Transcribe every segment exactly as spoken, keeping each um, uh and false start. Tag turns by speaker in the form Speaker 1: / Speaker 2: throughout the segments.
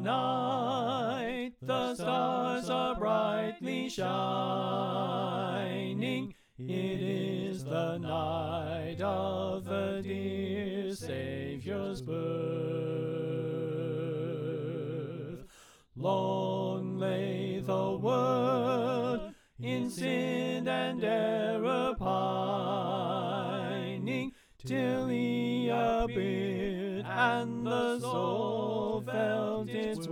Speaker 1: night the stars are brightly shining. It is the night of the dear Saviour's birth. Long lay the world in sin and error pining, till he appeared and the soul felt its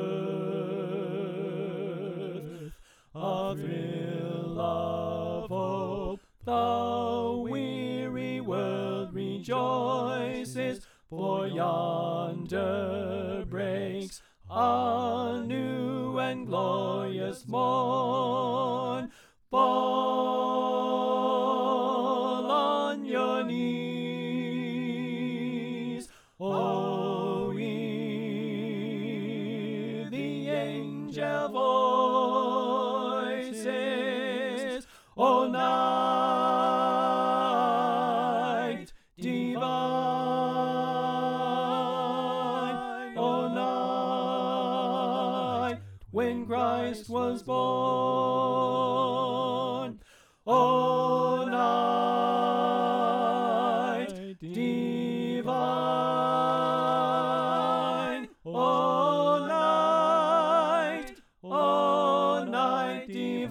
Speaker 1: worth. A thrill of hope, the weary world rejoices, for yonder breaks a new and glorious morn. Fall on your knees, oh, hear the angel voices, O night divine, O night when Christ was born, O night divine, O night, O night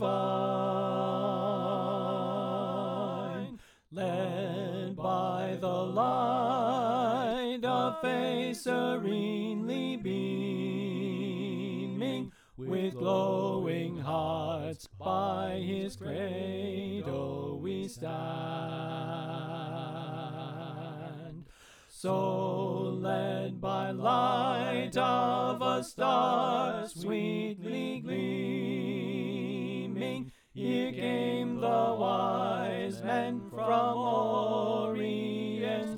Speaker 1: divine, led by the light of face serenely beaming, with glowing hearts by his cradle we stand. So led by light of a star sweetly gleaming, here came the wise men from Orient's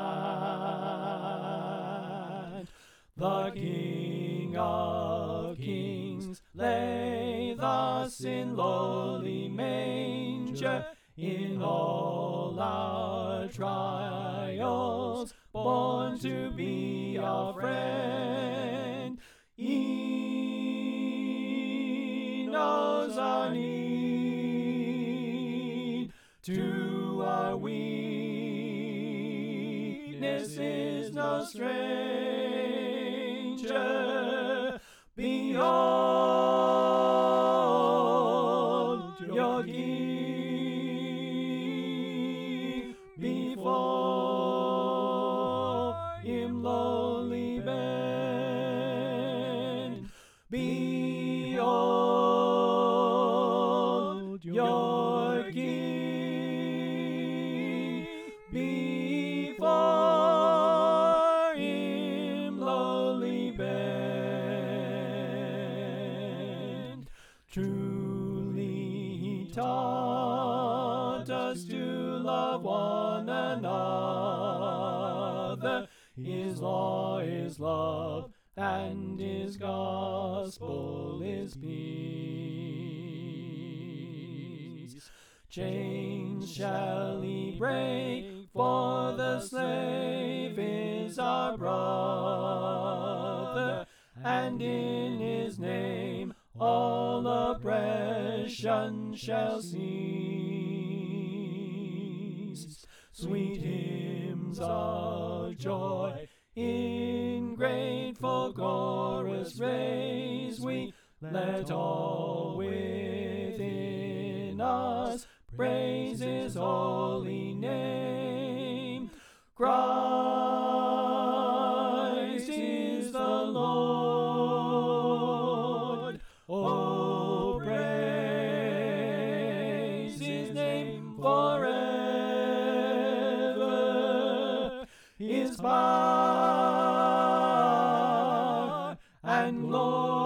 Speaker 1: land. The King of Kings lay thus in lowly manger, in all our trials born to be our friend. He knows our need, to our weakness is no stranger. Behold your King, before him lowly bend. Behold your King, before him lowly bend. Truly he taught us to love one another. His law is love, and his gospel is peace. Chains shall he break, for the slave is our brother, and in his name all oppression shall cease. Sweet hymns of joy in grateful chorus raise we, let all within us praise his holy name. Christ is the Lord, oh, praise his name forever. His power and glory